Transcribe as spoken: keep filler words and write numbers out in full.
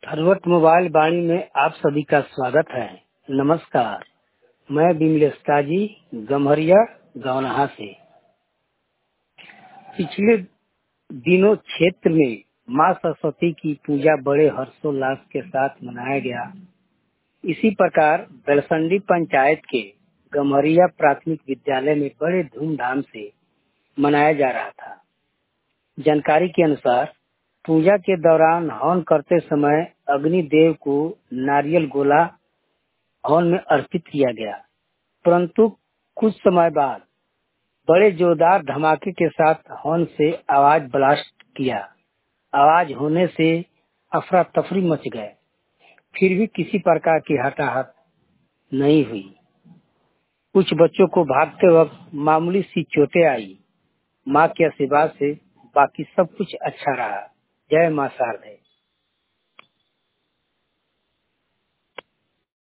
हरवट mobile वाणी में आप सभी का स्वागत है। नमस्कार, मैं बिमलेश जी गम्हरिया गौनाहा से। पिछले दिनों क्षेत्र में माँ सरस्वती की पूजा बड़े हर्षोल्लास के साथ मनाया गया। इसी प्रकार बेलसंडी पंचायत के गम्हरिया प्राथमिक विद्यालय में बड़े धूमधाम से मनाया जा रहा था। जानकारी के अनुसार पूजा के दौरान हवन करते समय अग्नि देव को नारियल गोला हवन में अर्पित किया गया, परंतु कुछ समय बाद बड़े जोरदार धमाके के साथ हवन से आवाज ब्लास्ट किया। आवाज होने से अफरा तफरी मच गए, फिर भी किसी प्रकार की हताहत नहीं हुई। कुछ बच्चों को भागते वक्त मामूली सी चोटें आई। माँ के आशीर्वाद से बाकी सब कुछ अच्छा रहा। जय माँ शारदे।